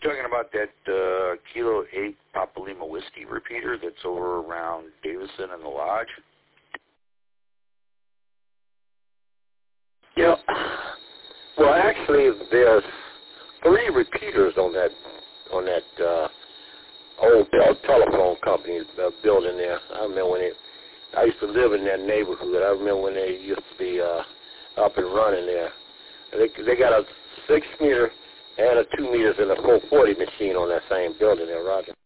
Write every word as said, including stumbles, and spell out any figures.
talking about that uh, Kilo eight Papa Lima Whiskey repeater that's over around Davison and the Lodge? Yeah. Well, actually, there's three repeaters on that on that uh, old Bell telephone company uh, building there. I remember when it. I used to live in that neighborhood. I remember when they used to be uh, up and running there. They they got a six meter and a two meters and a four forty machine on that same building there, Roger.